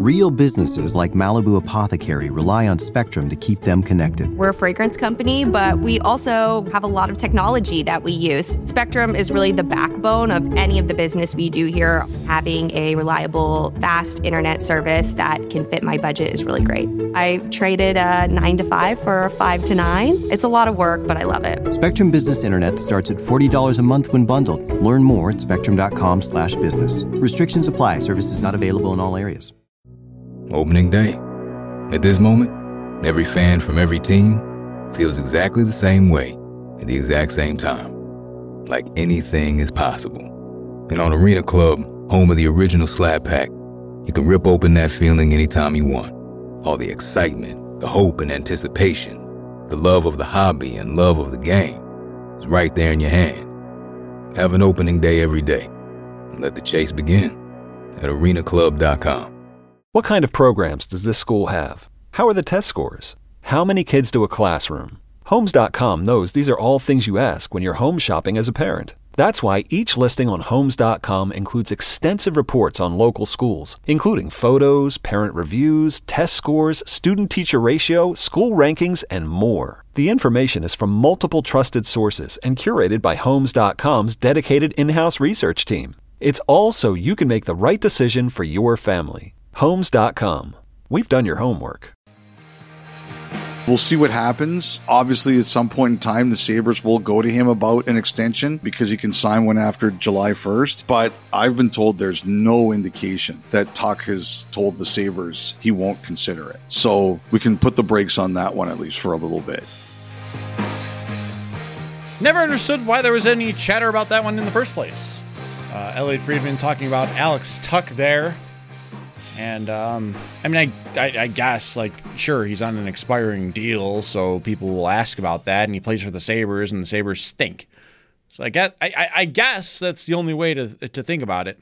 Real businesses like Malibu Apothecary rely on Spectrum to keep them connected. We're a fragrance company, but we also have a lot of technology that we use. Spectrum is really the backbone of any of the business we do here. Having a reliable, fast internet service that can fit my budget is really great. I traded a 9 to 5 for a 5 to 9. It's a lot of work, but I love it. Spectrum Business Internet starts at $40 a month when bundled. Learn more at spectrum.com/business. Restrictions apply. Services not available in all areas. Opening day. At this moment, every fan from every team feels exactly the same way at the exact same time. Like anything is possible. And on Arena Club, home of the original Slab Pack, you can rip open that feeling anytime you want. All the excitement, the hope and anticipation, the love of the hobby and love of the game is right there in your hand. Have an opening day every day. And let the chase begin at arenaclub.com. What kind of programs does this school have? How are the test scores? How many kids do a classroom? Homes.com knows these are all things you ask when you're home shopping as a parent. That's why each listing on Homes.com includes extensive reports on local schools, including photos, parent reviews, test scores, student-teacher ratio, school rankings, and more. The information is from multiple trusted sources and curated by Homes.com's dedicated in-house research team. It's all so you can make the right decision for your family. Homes.com. We've done your homework. We'll see what happens. Obviously, at some point in time, the Sabres will go to him about an extension because he can sign one after July 1st. But I've been told there's no indication that Tuch has told the Sabres he won't consider it. So we can put the brakes on that one at least for a little bit. Never understood why there was any chatter about that one in the first place. Elliot Friedman talking about Alex Tuch there. And, I guess, sure, he's on an expiring deal, so people will ask about that, and he plays for the Sabres, and the Sabres stink. So I guess that's the only way to think about it.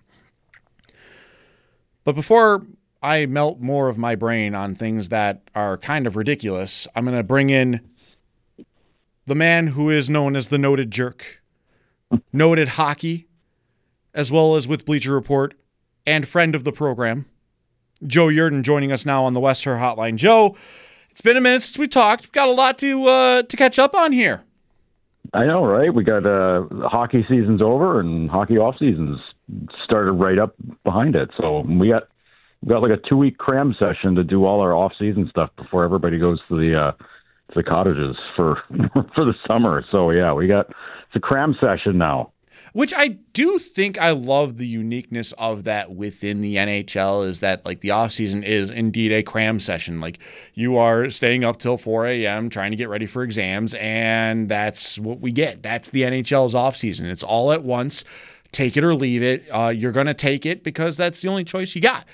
But before I melt more of my brain on things that are kind of ridiculous, I'm going to bring in the man who is known as the Noted Jerk, noted hockey, as well as with Bleacher Report, and friend of the program, Joe Yerdon, joining us now on the West Her Hotline. Joe, it's been a minute since we talked. We've got a lot to catch up on here. I know, right? We got hockey season's over and hockey off season's started right up behind it. So we got like a 2-week cram session to do all our off season stuff before everybody goes to the cottages for the summer. So yeah, it's a cram session now. Which I do think I love the uniqueness of that within the NHL is that the offseason is indeed a cram session. You are staying up till 4 a.m. trying to get ready for exams, and that's what we get. That's the NHL's offseason. It's all at once. Take it or leave it. You're going to take it because that's the only choice you got.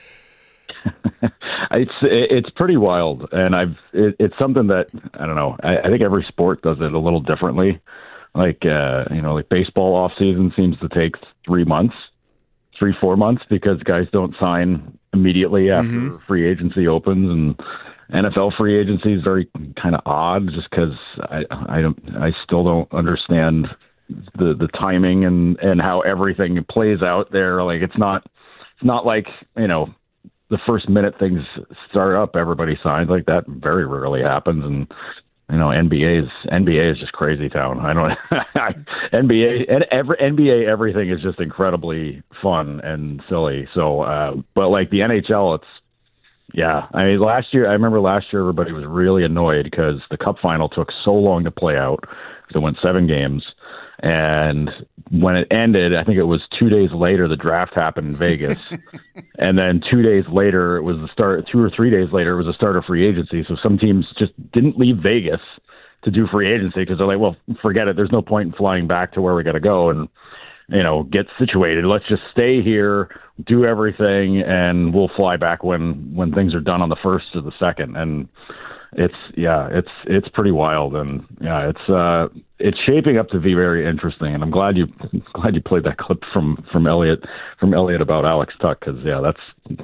It's pretty wild, and it's something that, I don't know, I think every sport does it a little differently. Baseball off season seems to take 3 months, 4 months, because guys don't sign immediately after free agency opens, and NFL free agency is very kind of odd just because I still don't understand the timing and how everything plays out there. It's not like, the first minute things start up, everybody signs. That very rarely happens. And NBA is just crazy town. I don't NBA everything is just incredibly fun and silly. So, but the NHL, I remember last year everybody was really annoyed because the Cup final took so long to play out. It went 7 games, and when it ended, I think it was 2 days later the draft happened in Vegas, and then 2 days later it was the start. 2 or 3 days later it was the start of free agency. So some teams just didn't leave Vegas to do free agency because they're like, well, forget it. There's no point in flying back to where we got to go and get situated. Let's just stay here, do everything, and we'll fly back when things are done on the 1st or the 2nd. And it's pretty wild, and it's shaping up to be very interesting. And I'm glad you played that clip from Elliot about Alex Tuch, because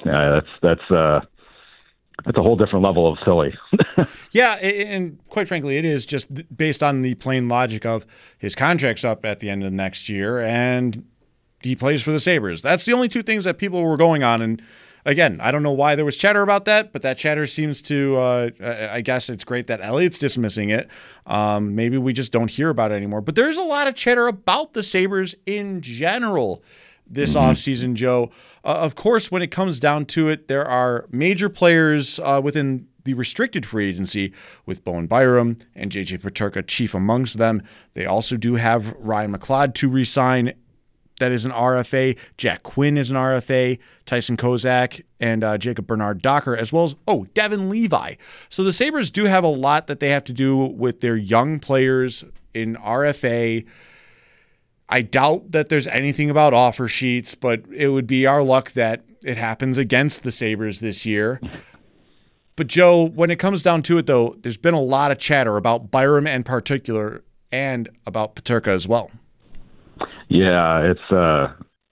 that's a whole different level of silly. Yeah, and quite frankly, it is just based on the plain logic of his contract's up at the end of next year, and he plays for the Sabres. That's the only two things that people were going on, and again, I don't know why there was chatter about that, but that chatter seems to, I guess it's great that Elliott's dismissing it. Maybe we just don't hear about it anymore. But there's a lot of chatter about the Sabres in general this offseason, Joe. Of course, when it comes down to it, there are major players within the restricted free agency with Bowen Byram and JJ Peterka chief amongst them. They also do have Ryan McLeod to re-sign. That is an RFA. Jack Quinn is an RFA. Tyson Kozak and Jacob Bernard-Docker, as well as, Devin Levi. So the Sabres do have a lot that they have to do with their young players in RFA. I doubt that there's anything about offer sheets, but it would be our luck that it happens against the Sabres this year. But, Joe, when it comes down to it, though, there's been a lot of chatter about Byram in particular and about Peterka as well. Yeah, it's the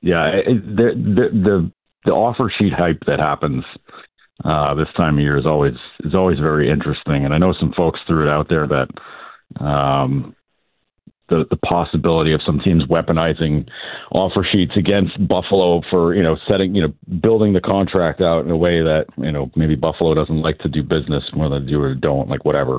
offer sheet hype that happens this time of year is always very interesting. And I know some folks threw it out there that the possibility of some teams weaponizing offer sheets against Buffalo for, building the contract out in a way that, maybe Buffalo doesn't like to do business more than do or don't, like whatever.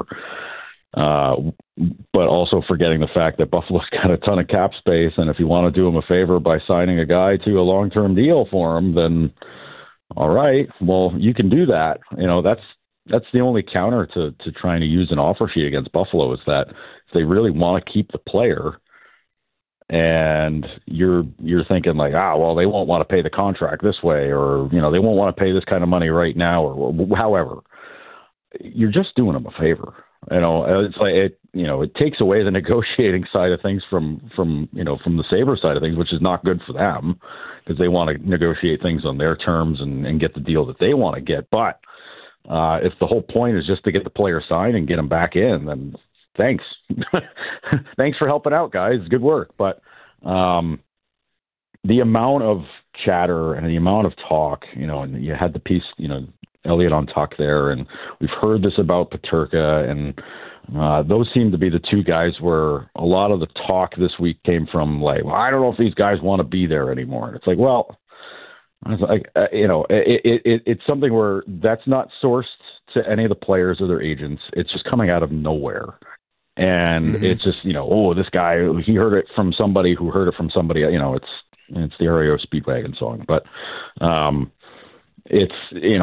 But also forgetting the fact that Buffalo's got a ton of cap space, and if you want to do them a favor by signing a guy to a long-term deal for him, then all right, well, you can do that. That's the only counter to trying to use an offer sheet against Buffalo is that if they really want to keep the player and you're thinking like, well, they won't want to pay the contract this way, or, they won't want to pay this kind of money right now, or however, you're just doing them a favor. It's like it takes away the negotiating side of things from the Sabres side of things, which is not good for them because they want to negotiate things on their terms and get the deal that they want to get. But if the whole point is just to get the player signed and get him back in, then thanks. Thanks for helping out, guys. Good work. But the amount of chatter and the amount of talk, and you had the piece, Elliott on Tuck there, and we've heard this about Peterka, and those seem to be the two guys where a lot of the talk this week came from, like, well, I don't know if these guys want to be there anymore. And it's like, well, it's something where that's not sourced to any of the players or their agents. It's just coming out of nowhere. And it's just, this guy, he heard it from somebody who heard it from somebody, it's the REO Speedwagon song. But it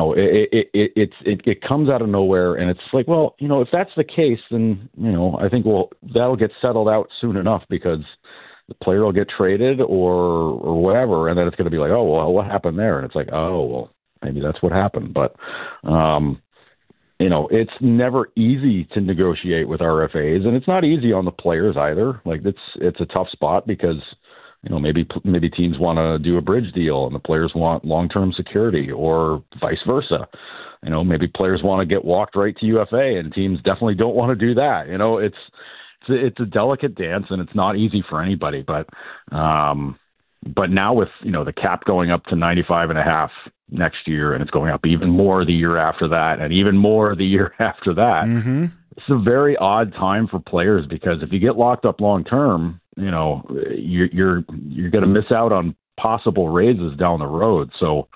comes out of nowhere, and it's like, well, if that's the case, then, I think that'll get settled out soon enough because the player will get traded or whatever, and then it's going to be like, oh, well, what happened there? And it's like, oh, well, maybe that's what happened. But, it's never easy to negotiate with RFAs, and it's not easy on the players either. Like it's a tough spot because, maybe teams want to do a bridge deal and the players want long-term security, or vice versa. Maybe players want to get walked right to UFA and teams definitely don't want to do that. It's a delicate dance and it's not easy for anybody. But now with, the cap going up to 95.5 next year, and it's going up even more the year after that, and even more the year after that, it's a very odd time for players because if you get locked up long-term, you're going to miss out on possible raises down the road. So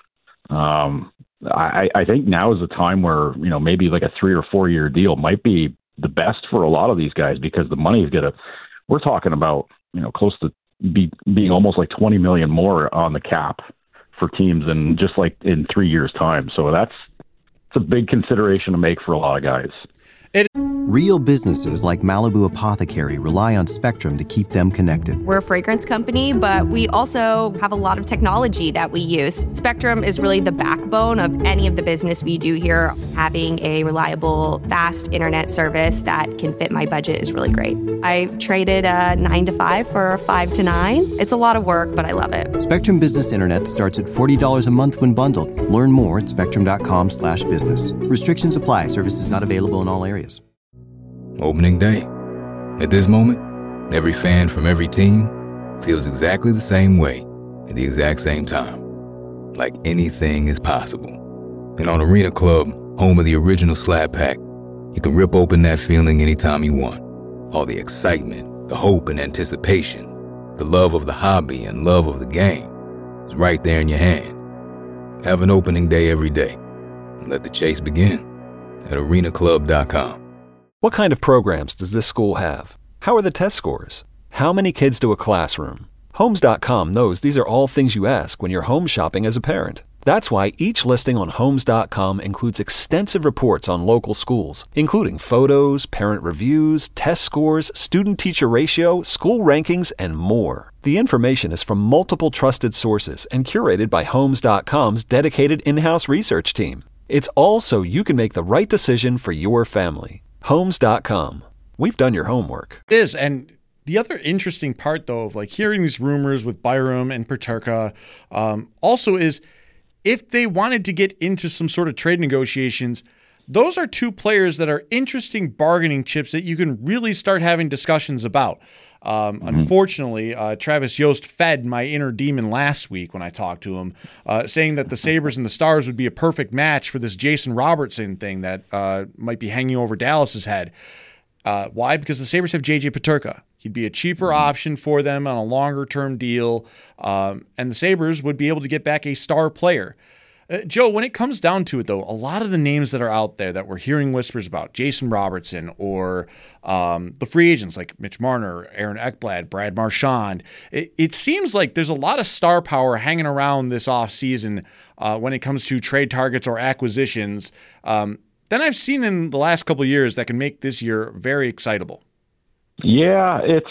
I think now is the time where, maybe like a 3 or 4 year deal might be the best for a lot of these guys because the money is we're talking about, close to being almost like 20 million more on the cap for teams in just like in 3 years time. So it's a big consideration to make for a lot of guys. Real businesses like Malibu Apothecary rely on Spectrum to keep them connected. We're a fragrance company, but we also have a lot of technology that we use. Spectrum is really the backbone of any of the business we do here. Having a reliable, fast internet service that can fit my budget is really great. I traded a 9 to 5 for a 5 to 9. It's a lot of work, but I love it. Spectrum Business Internet starts at $40 a month when bundled. Learn more at spectrum.com/business. Restrictions apply. Services not available in all areas. Opening day. At this moment, every fan from every team feels exactly the same way at the exact same time. Like anything is possible. And on Arena Club, home of the original Slab Pack, you can rip open that feeling anytime you want. All the excitement, the hope and anticipation, the love of the hobby and love of the game is right there in your hand. Have an opening day every day. Let the chase begin at arenaclub.com. What kind of programs does this school have? How are the test scores? How many kids do a classroom? Homes.com knows these are all things you ask when you're home shopping as a parent. That's why each listing on Homes.com includes extensive reports on local schools, including photos, parent reviews, test scores, student-teacher ratio, school rankings, and more. The information is from multiple trusted sources and curated by Homes.com's dedicated in-house research team. It's all so you can make the right decision for your family. Homes.com. We've done your homework. It is, and the other interesting part, though, of like hearing these rumors with Byram and Peterka, also is if they wanted to get into some sort of trade negotiations, those are two players that are interesting bargaining chips that you can really start having discussions about. Unfortunately, Travis Yost fed my inner demon last week when I talked to him, saying that the Sabres and the Stars would be a perfect match for this Jason Robertson thing that might be hanging over Dallas's head. Why? Because the Sabres have J.J. Peterka. He'd be a cheaper option for them on a longer-term deal, and the Sabres would be able to get back a star player. Joe, when it comes down to it, though, a lot of the names that are out there that we're hearing whispers about, Jason Robertson or the free agents like Mitch Marner, Aaron Ekblad, Brad Marchand, it seems like there's a lot of star power hanging around this offseason when it comes to trade targets or acquisitions than I've seen in the last couple of years that can make this year very excitable. Yeah, it's,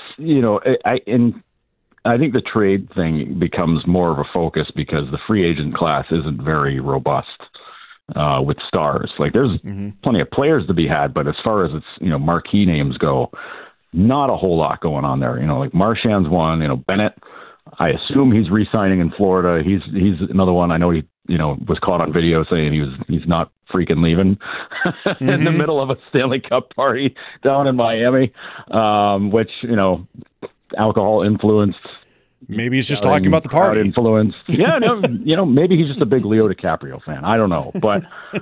I think the trade thing becomes more of a focus because the free agent class isn't very robust with stars. Like there's plenty of players to be had, but as far as its, marquee names go, not a whole lot going on there. Like Marchand's one, Bennett, I assume he's re-signing in Florida. He's another one. I know he, was caught on video saying he's not freaking leaving in the middle of a Stanley Cup party down in Miami, which, alcohol influenced. Maybe he's just talking about the party. Influence. Yeah, no, maybe he's just a big Leo DiCaprio fan. I don't know. But,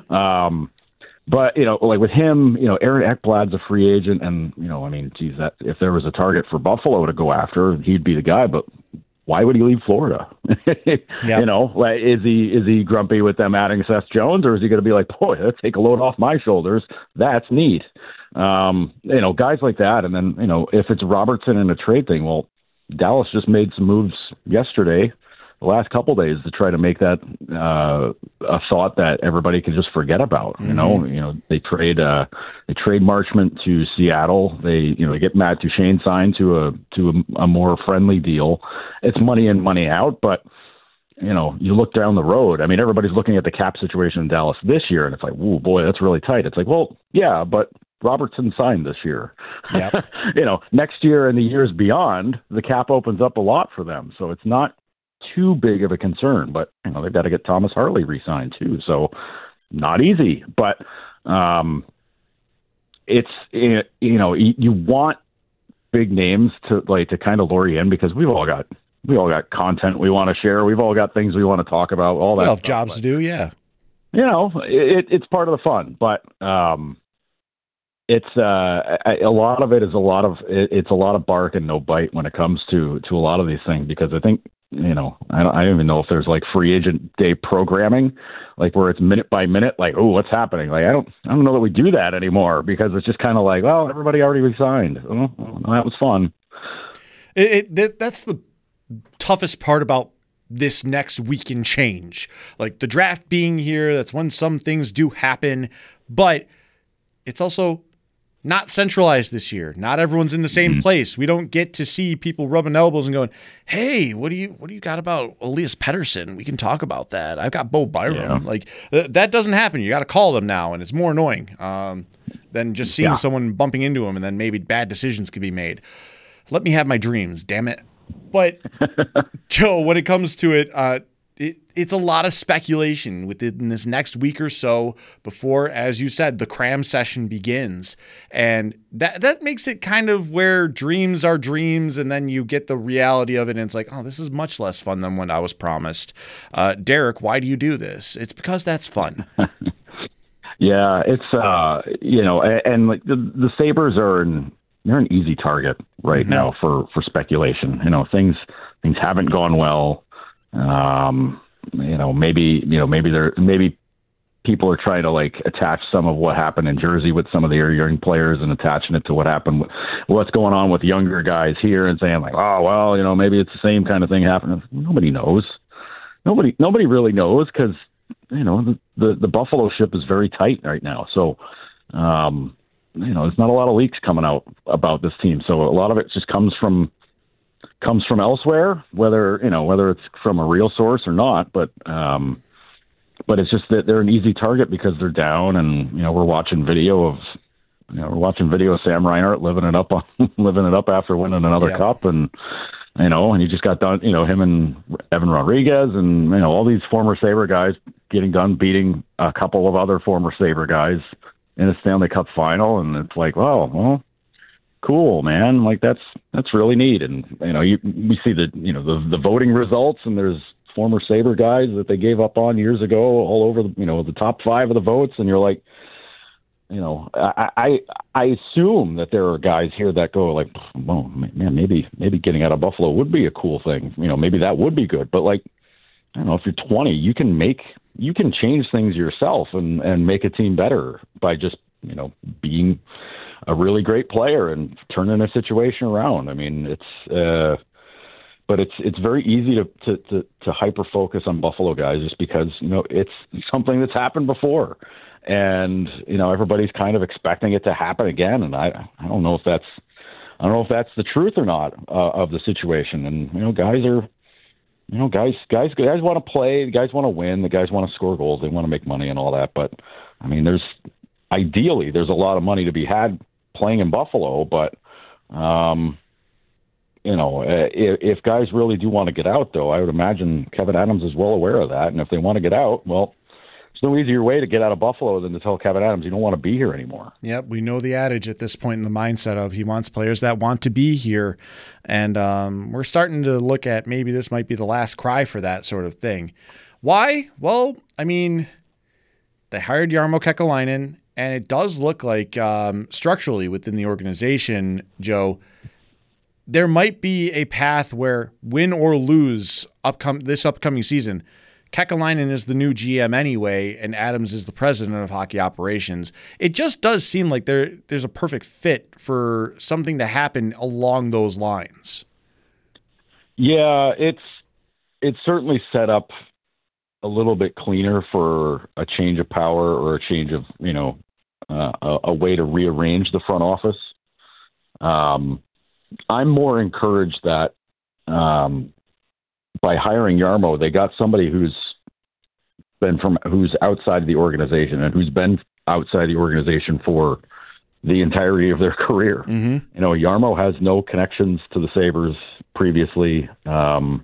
like with him, Aaron Ekblad's a free agent. And, that if there was a target for Buffalo to go after, he'd be the guy. But why would he leave Florida? Yep. Is he grumpy with them adding Seth Jones, or is he going to be like, boy, let's take a load off my shoulders? That's neat. Guys like that. And then, if it's Robertson in a trade thing, well, Dallas just made some moves yesterday, the last couple of days, to try to make that a thought that everybody can just forget about. They trade Marchment to Seattle. They get Matt Duchene signed to a more friendly deal. It's money in, money out, but you look down the road. I mean, everybody's looking at the cap situation in Dallas this year, and it's like, oh boy, that's really tight. It's like, well, yeah, but Robertson signed this year. Yep. Next year and the years beyond, the cap opens up a lot for them. So it's not too big of a concern, but they've got to get Thomas Harley re-signed too. So not easy, but it's, you want big names to kind of lure you in, because we all got content we want to share. We've all got things we want to talk about, all that. We all have jobs to do. Yeah. It's part of the fun, but it's a lot of it is it's a lot of bark and no bite when it comes to a lot of these things, because I think, I don't even know if there's like free agent day programming, like where it's minute by minute, like, oh, what's happening? Like, I don't know that we do that anymore, because it's just kind of like, well, everybody already resigned. Oh, that was fun. That's the toughest part about this next week in change. Like the draft being here, that's when some things do happen, but it's also not centralized this year. Not everyone's in the same place. We don't get to see people rubbing elbows and going, hey, what do you got about Elias Pettersson? We can talk about that. I've got Bo Byram. Yeah. Like that doesn't happen. You got to call them now, and it's more annoying than just seeing someone bumping into them, and then maybe bad decisions could be made. Let me have my dreams, damn it. But Joe, when it comes to it, it's a lot of speculation within this next week or so before, as you said, the cram session begins. And that makes it kind of where dreams are dreams, and then you get the reality of it, and it's like, oh, this is much less fun than what I was promised. Derek, why do you do this? It's because that's fun. Yeah, it's, and like the Sabres they're an easy target right now for speculation. Things haven't gone well. maybe people are trying to like attach some of what happened in Jersey with some of the young players and attaching it to what happened, what's going on with younger guys here, and saying like, oh, well, maybe it's the same kind of thing happening. Nobody knows. Nobody really knows, because, the Buffalo ship is very tight right now. So, there's not a lot of leaks coming out about this team. So a lot of it just comes from elsewhere, whether it's from a real source or not. But it's just that they're an easy target because they're down, and we're watching video of Sam Reinhart living it up after winning another cup, and and he just got done, him and Evan Rodriguez and all these former Sabre guys getting done beating a couple of other former Sabre guys in a Stanley Cup final, and it's like, well, cool, man. Like that's really neat. And we see the voting results, and there's former Sabre guys that they gave up on years ago all over the top 5 of the votes, and you're like, I assume that there are guys here that go like, well, man, maybe getting out of Buffalo would be a cool thing. Maybe that would be good. But like, I don't know, if you're 20, you can change things yourself and make a team better by just being a really great player and turning a situation around. I mean, but it's very easy to hyper focus on Buffalo guys just because it's something that's happened before. And everybody's kind of expecting it to happen again, and I don't know if that's the truth or not of the situation. And guys want to play, the guys want to win, the guys want to score goals, they want to make money and all that. But I mean, there's a lot of money to be had playing in Buffalo. But if guys really do want to get out, though, I would imagine Kevyn Adams is well aware of that. And if they want to get out, well, there's no easier way to get out of Buffalo than to tell Kevyn Adams you don't want to be here anymore. Yep, we know the adage at this point in the mindset of he wants players that want to be here. And we're starting to look at maybe this might be the last cry for that sort of thing. Why? Well, I mean, they hired Jarmo Kekalainen, and it does look like structurally within the organization, Joe, there might be a path where win or lose this upcoming season, Kekalainen is the new GM anyway, and Adams is the president of hockey operations. It just does seem like there's a perfect fit for something to happen along those lines. Yeah, it's certainly set up a little bit cleaner for a change of power or a change of a way to rearrange the front office. I'm more encouraged that by hiring Jarmo, they got somebody who's outside the organization and who's been outside the organization for the entirety of their career. Mm-hmm. Jarmo has no connections to the Sabres previously. He was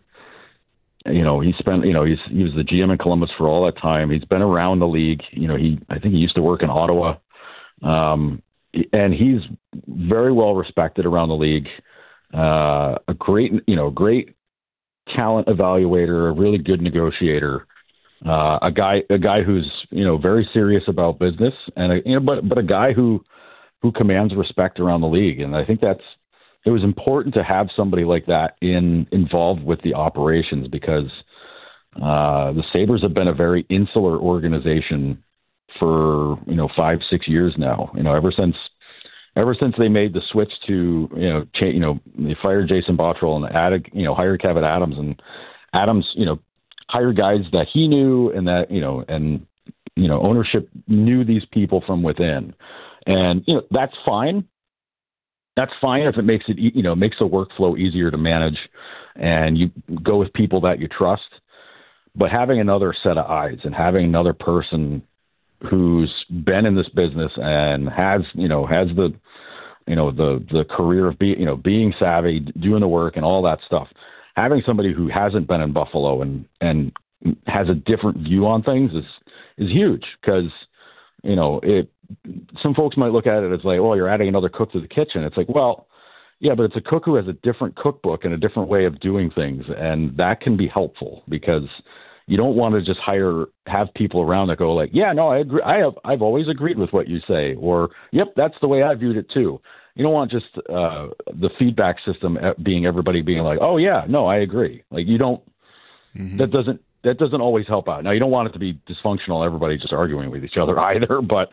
the GM in Columbus for all that time. He's been around the league. I think he used to work in Ottawa. And he's very well respected around the league. A great talent evaluator, a really good negotiator, a guy who's very serious about business, and but a guy who commands respect around the league. And I think it was important to have somebody like that involved with the operations, because the Sabres have been a very insular organization for 5-6 years now. Ever since they made the switch to they fired Jason Botterill and hired Kevyn Adams, and Adams hired guys that he knew and that ownership knew these people from within, and that's fine. That's fine if it makes it makes the workflow easier to manage, and you go with people that you trust. But having another set of eyes and having another person who's been in this business and has the career of being savvy, doing the work and all that stuff, having somebody who hasn't been in Buffalo and has a different view on things is huge, because some folks might look at it as like, well, you're adding another cook to the kitchen. It's like, well, yeah, but it's a cook who has a different cookbook and a different way of doing things, and that can be helpful, because you don't want to just have people around that go like, yeah, no, I agree. I've always agreed with what you say, or, yep, that's the way I viewed it too. You don't want just the feedback system being everybody being like, oh yeah, no, I agree. Like you don't, mm-hmm. that doesn't always help out. Now, you don't want it to be dysfunctional, everybody just arguing with each other either, but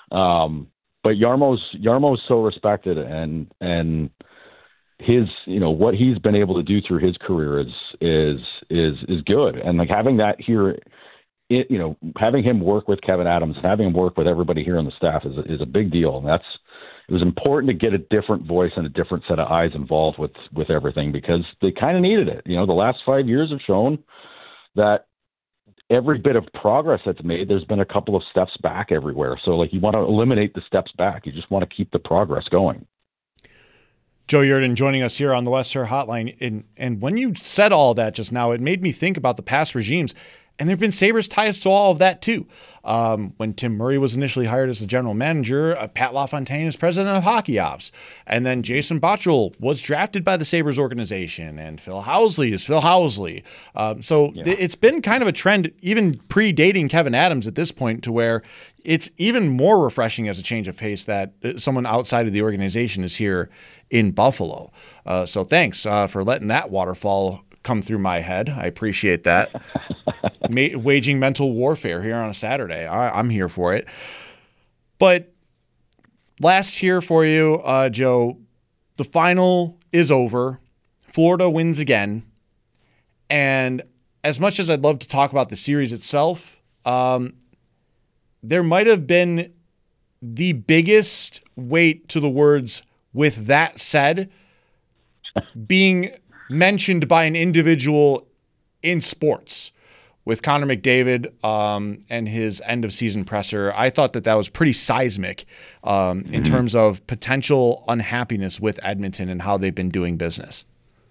Jarmo's so respected, and his, what he's been able to do through his career is good. And like having that here, having him work with Kevyn Adams, having him work with everybody here on the staff is a big deal. And it was important to get a different voice and a different set of eyes involved with everything, because they kind of needed it. The last 5 years have shown that every bit of progress that's made, there's been a couple of steps back everywhere. So like, you want to eliminate the steps back. You just want to keep the progress going. Joe Yerdon joining us here on the West Shore Hotline. And when you said all that just now, it made me think about the past regimes. And there have been Sabres ties to all of that, too. When Tim Murray was initially hired as the general manager, Pat LaFontaine is president of hockey ops. And then Jason Botterill was drafted by the Sabres organization. And Phil Housley is Phil Housley. It's been kind of a trend, even predating Kevyn Adams at this point, to where it's even more refreshing as a change of pace that someone outside of the organization is here in Buffalo. So thanks for letting that waterfall come through my head. I appreciate that. Waging mental warfare here on a Saturday. I'm here for it. But last year for you, Joe, the final is over. Florida wins again. And as much as I'd love to talk about the series itself, there might have been the biggest weight to the words "with that said" being mentioned by an individual in sports. With Connor McDavid and his end-of-season presser, I thought that was pretty seismic in terms of potential unhappiness with Edmonton and how they've been doing business.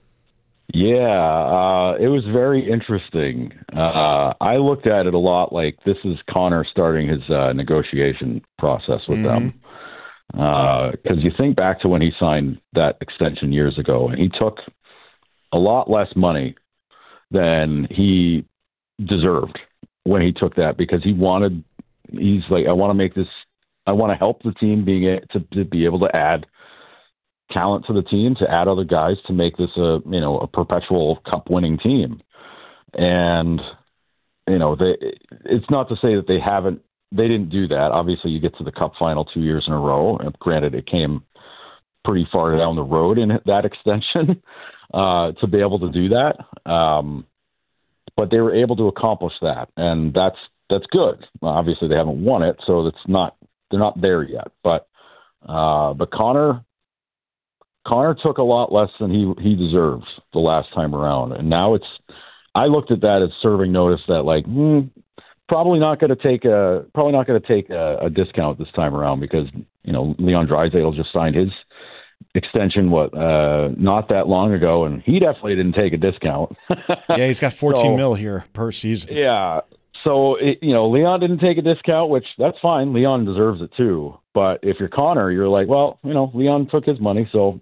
Yeah, it was very interesting. I looked at it a lot like this is Connor starting his negotiation process with them. Because you think back to when he signed that extension years ago, and he took a lot less money than he deserved when he took that, because he's like, I want to help the team to be able to add talent to the team, to add other guys to make this a perpetual cup winning team. And it's not to say that they didn't do that. Obviously you get to the cup final 2 years in a row, and granted it came pretty far down the road in that extension to be able to do that. But they were able to accomplish that, and that's good. Obviously, they haven't won it, so they're not there yet. But Connor took a lot less than he deserves the last time around, and now I looked at that as serving notice that like probably not going to take a discount this time around, because Leon Draisaitl just signed his extension not that long ago, and he definitely didn't take a discount. Yeah, he's got 14 mil here per season. Yeah, so Leon didn't take a discount, which that's fine. Leon deserves it too. But if you're Connor, you're like, well, Leon took his money, so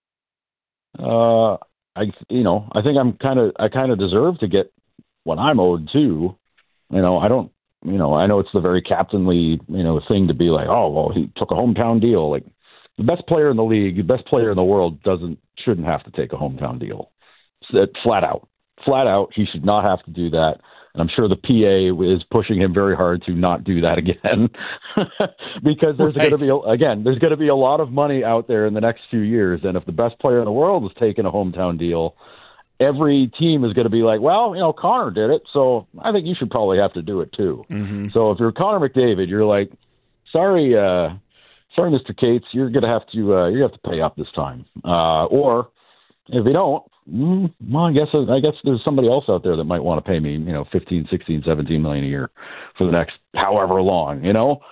I think I kind of deserve to get what I'm owed too. I know it's the very captainly thing to be like, oh well, he took a hometown deal. Like, the best player in the league, the best player in the world shouldn't have to take a hometown deal. Flat out, he should not have to do that. And I'm sure the PA is pushing him very hard to not do that again, because there's going to be a lot of money out there in the next few years. And if the best player in the world is taking a hometown deal, every team is going to be like, well, Connor did it, so I think you should probably have to do it too. Mm-hmm. So if you're Connor McDavid, you're like, sorry, Mr. Cates, you're going to have to pay up this time. Or if you don't, well, I guess there's somebody else out there that might want to pay me, 15, 16, 17 million a year for the next however long,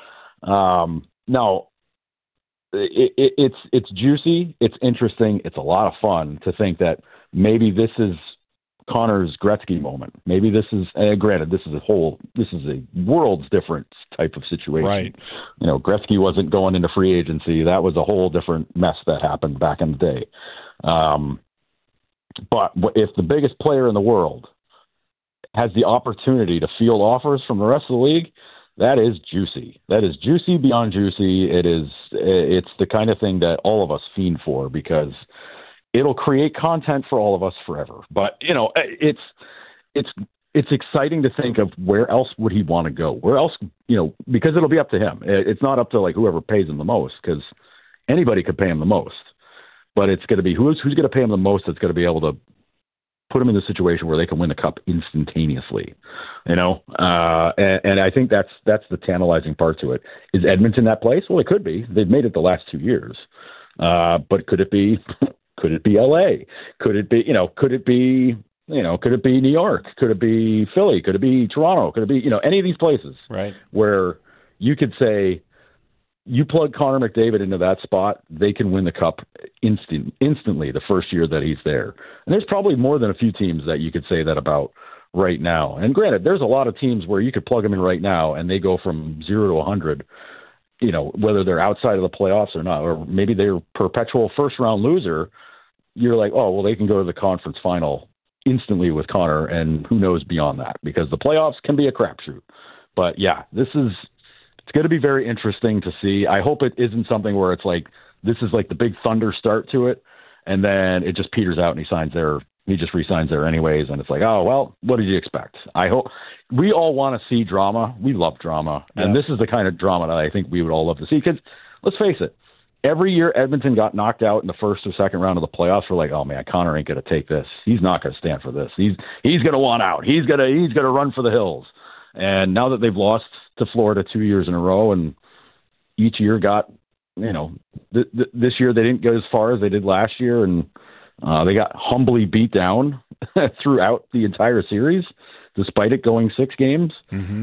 Now, it's juicy, it's interesting, it's a lot of fun to think that maybe this is Connor's Gretzky moment. Maybe this is, granted, this is a world's different type of situation. Right. Gretzky wasn't going into free agency. That was a whole different mess that happened back in the day. But if the biggest player in the world has the opportunity to field offers from the rest of the league, that is juicy. That is juicy beyond juicy. It's the kind of thing that all of us fiend for, because it'll create content for all of us forever. But it's it's exciting to think of where else would he want to go? Where else, because it'll be up to him. It's not up to like whoever pays him the most, because anybody could pay him the most. But it's going to be who's going to pay him the most that's going to be able to put him in a situation where they can win the cup instantaneously, And I think that's the tantalizing part to it. Is Edmonton that place? Well, it could be. They've made it the last 2 years. But could it be LA? Could it be New York? Could it be Philly? Could it be Toronto? Could it be, any of these places? Right. Where you could say, you plug Connor McDavid into that spot, they can win the cup instantly the first year that he's there. And there's probably more than a few teams that you could say that about right now. And granted, there's a lot of teams where you could plug them in right now and they go from 0 to 100, whether they're outside of the playoffs or not, or maybe they're perpetual first-round loser. You're like, oh, well, they can go to the conference final instantly with Connor, and who knows beyond that, because the playoffs can be a crapshoot. But yeah, it's going to be very interesting to see. I hope it isn't something where it's like, this is like the big thunder start to it, and then it just peters out and he just re-signs there anyways, and it's like, oh, well, what did you expect? I hope we all want to see drama. We love drama, and this is the kind of drama that I think we would all love to see, because let's face it, every year Edmonton got knocked out in the first or second round of the playoffs, we're like, oh man, Connor ain't going to take this. He's not going to stand for this. He's going to want out. He's going to run for the hills. And now that they've lost to Florida 2 years in a row, and each year got, this year they didn't go as far as they did last year, and they got humbly beat down throughout the entire series, despite it going 6 games. Mm-hmm.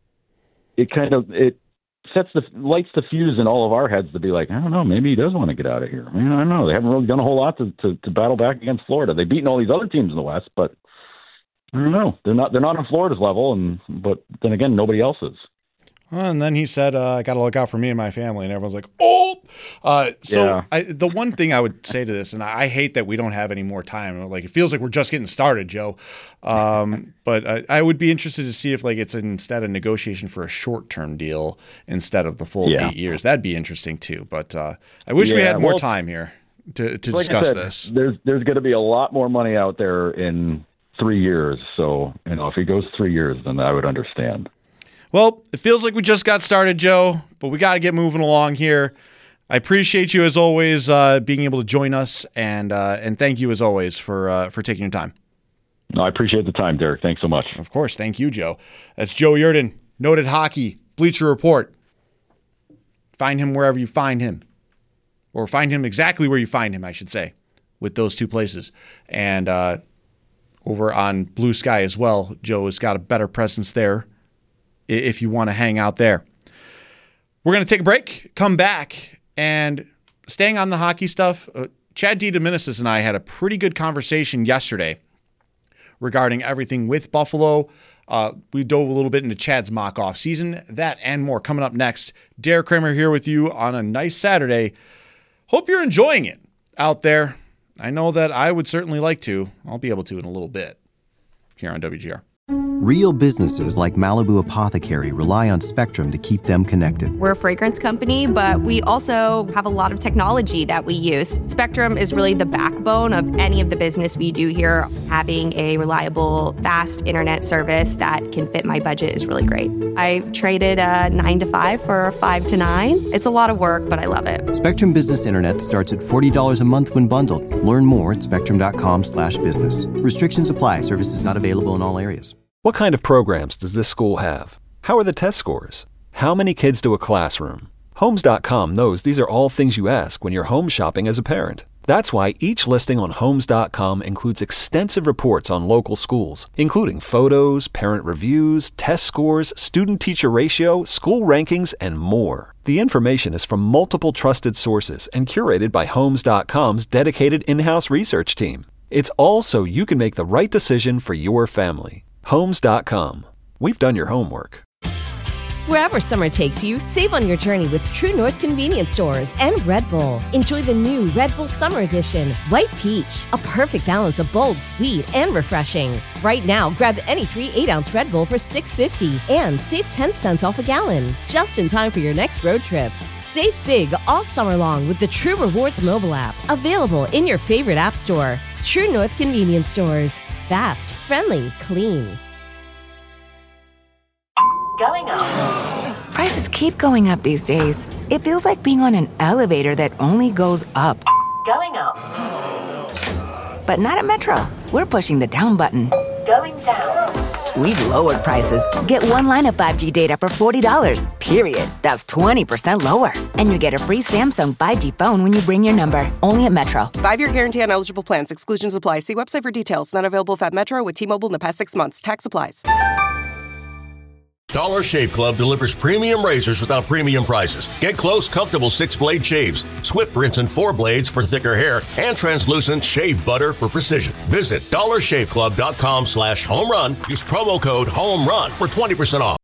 It lights the fuse in all of our heads to be like, I don't know, maybe he does want to get out of here. I mean, I don't know. They haven't really done a whole lot to battle back against Florida. They've beaten all these other teams in the West, but I don't know. They're not on Florida's level, but then again, nobody else is. And then he said, I got to look out for me and my family. And everyone's like, oh! The one thing I would say to this, and I hate that we don't have any more time. Like, it feels like we're just getting started, Joe. But I would be interested to see if it's instead a negotiation for a short-term deal instead of the full 8 years. That'd be interesting, too. But I wish we had more time here to discuss this. There's going to be a lot more money out there in 3 years. So, if he goes 3 years, then I would understand. Well, it feels like we just got started, Joe, but we got to get moving along here. I appreciate you as always being able to join us, and thank you as always for taking your time. No, I appreciate the time, Derek. Thanks so much. Of course, thank you, Joe. That's Joe Yerdon, noted hockey, Bleacher Report. Find him wherever you find him, or find him exactly where you find him, I should say, with those 2 places. And over on Blue Sky as well, Joe has got a better presence there if you want to hang out there. We're going to take a break, come back, and staying on the hockey stuff, Chad DeDominicis and I had a pretty good conversation yesterday regarding everything with Buffalo. We dove a little bit into Chad's mock-off season, that and more coming up next. Derek Kramer here with you on a nice Saturday. Hope you're enjoying it out there. I know that I would certainly like to. I'll be able to in a little bit here on WGR. Real businesses like Malibu Apothecary rely on Spectrum to keep them connected. We're a fragrance company, but we also have a lot of technology that we use. Spectrum is really the backbone of any of the business we do here. Having a reliable, fast internet service that can fit my budget is really great. I traded a 9 to 5 for a 5 to 9. It's a lot of work, but I love it. Spectrum Business Internet starts at $40 a month when bundled. Learn more at spectrum.com/business. Restrictions apply. Services not available in all areas. What kind of programs does this school have? How are the test scores? How many kids do a classroom? Homes.com knows these are all things you ask when you're home shopping as a parent. That's why each listing on Homes.com includes extensive reports on local schools, including photos, parent reviews, test scores, student-teacher ratio, school rankings, and more. The information is from multiple trusted sources and curated by Homes.com's dedicated in-house research team. It's all so you can make the right decision for your family. Homes.com. We've done your homework. Wherever summer takes you, save on your journey with True North Convenience Stores and Red Bull. Enjoy the new Red Bull Summer Edition, White Peach, a perfect balance of bold, sweet, and refreshing. Right now, grab any 3 8-ounce Red Bull for $6.50 and save 10 cents off a gallon, just in time for your next road trip. Save big all summer long with the True Rewards mobile app, available in your favorite app store. True North Convenience Stores. Fast, friendly, clean. Going up. Prices keep going up these days. It feels like being on an elevator that only goes up. Going up. But not at Metro. We're pushing the down button. Going down. We've lowered prices. Get one line of 5G data for $40, period. That's 20% lower. And you get a free Samsung 5G phone when you bring your number. Only at Metro. 5-year guarantee on eligible plans. Exclusions apply. See website for details. Not available at Metro with T-Mobile in the past 6 months. Tax applies. Dollar Shave Club delivers premium razors without premium prices. Get close, comfortable 6-blade shaves, swift rinse and 4 blades for thicker hair, and translucent shave butter for precision. Visit dollarshaveclub.com/homerun. Use promo code HOMERUN for 20% off.